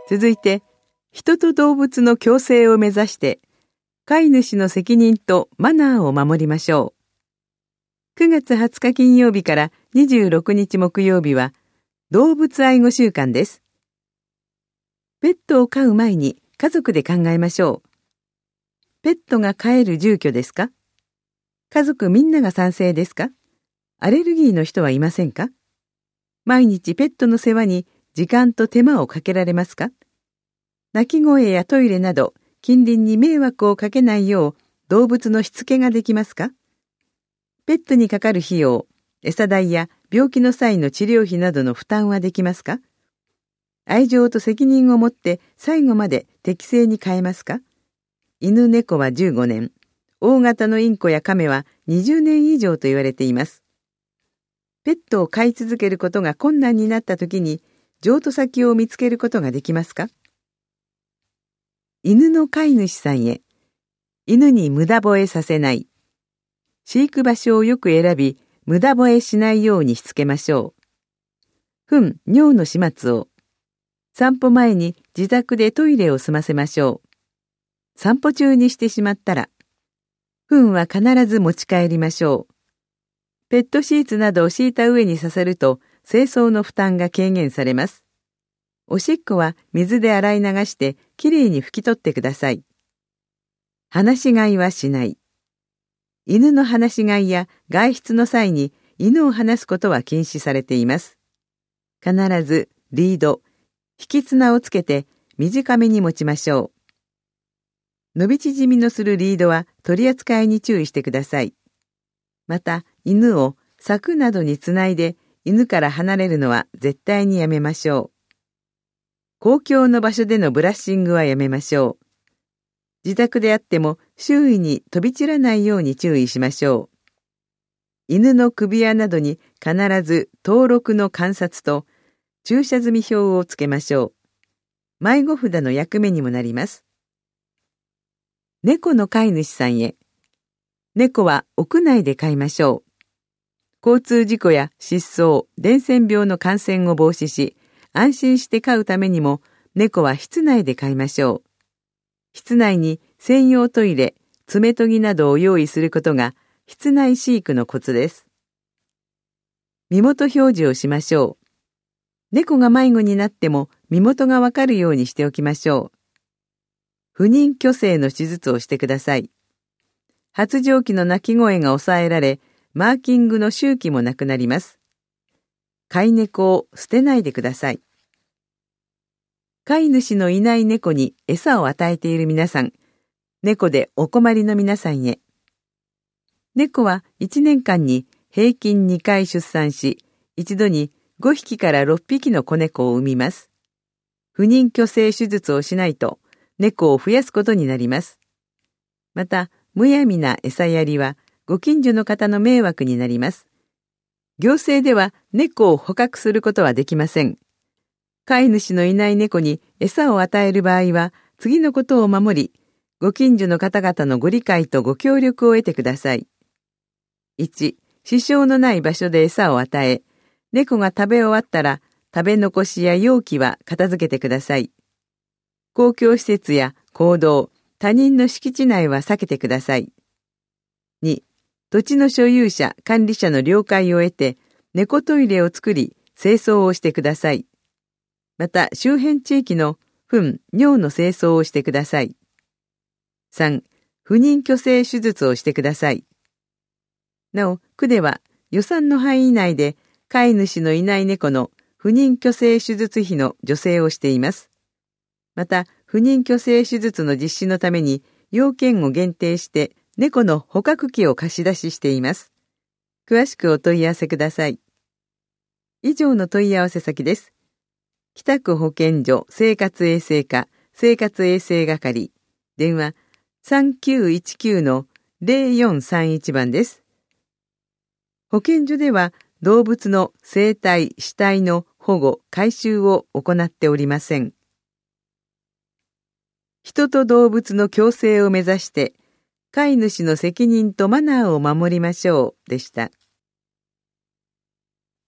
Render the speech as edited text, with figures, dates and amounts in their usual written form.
続いて、人と動物の共生を目指して、飼い主の責任とマナーを守りましょう。9月20日金曜日から26日木曜日は、動物愛護週間です。ペットを飼う前に家族で考えましょう。ペットが飼える住居ですか？家族みんなが賛成ですか？アレルギーの人はいませんか？毎日ペットの世話に時間と手間をかけられますか？鳴き声やトイレなど近隣に迷惑をかけないよう動物のしつけができますか？ペットにかかる費用、餌代や病気の際の治療費などの負担はできますか？愛情と責任を持って最後まで適正に飼えますか？犬猫は15年、大型のインコやカメは20年以上と言われています。ペットを飼い続けることが困難になったときに譲渡先を見つけることができますか？犬の飼い主さんへ、犬に無駄吠えさせない。飼育場所をよく選び、無駄吠えしないようにしつけましょう。糞、尿の始末を。散歩前に自宅でトイレを済ませましょう。散歩中にしてしまったら、糞は必ず持ち帰りましょう。ペットシーツなどを敷いた上にさせると、清掃の負担が軽減されます。おしっこは水で洗い流してきれいに拭き取ってください。放し飼いはしない。犬の放し飼いや外出の際に犬を放すことは禁止されています。必ずリード、引き綱をつけて短めに持ちましょう。伸び縮みのするリードは取り扱いに注意してください。また、犬を柵などにつないで犬から離れるのは絶対にやめましょう。公共の場所でのブラッシングはやめましょう。自宅であっても周囲に飛び散らないように注意しましょう。犬の首輪などに必ず登録の観察と駐車済み表をつけましょう。迷子札の役目にもなります。猫の飼い主さんへ。猫は屋内で飼いましょう。交通事故や失踪、伝染病の感染を防止し、安心して飼うためにも猫は室内で飼いましょう。室内に専用トイレ、爪研ぎなどを用意することが室内飼育のコツです。身元表示をしましょう。猫が迷子になっても身元がわかるようにしておきましょう。不妊去勢の手術をしてください。発情期の鳴き声が抑えられ、マーキングの周期もなくなります。飼い猫を捨てないでください。飼い主のいない猫に餌を与えている皆さん、猫でお困りの皆さんへ。猫は1年間に平均2回出産し、一度に5匹から6匹の子猫を産みます。不妊去勢手術をしないと、猫を増やすことになります。また、むやみな餌やりは、ご近所の方の迷惑になります。行政では猫を捕獲することはできません。飼い主のいない猫に餌を与える場合は、次のことを守り、ご近所の方々のご理解とご協力を得てください。1、支障のない場所で餌を与え、猫が食べ終わったら、食べ残しや容器は片付けてください。公共施設や公道、他人の敷地内は避けてください。2、土地の所有者、管理者の了解を得て、猫トイレを作り、清掃をしてください。また、周辺地域の糞、尿の清掃をしてください。3、不妊去勢手術をしてください。なお、区では予算の範囲内で飼い主のいない猫の不妊去勢手術費の助成をしています。また、不妊去勢手術の実施のために要件を限定して猫の捕獲器を貸し出ししています。詳しくお問い合わせください。以上の問い合わせ先です。北区保健所生活衛生課生活衛生係電話3919-0431番です。保健所では動物の生体・死体の保護・回収を行っておりません。人と動物の共生を目指して飼い主の責任とマナーを守りましょうでした。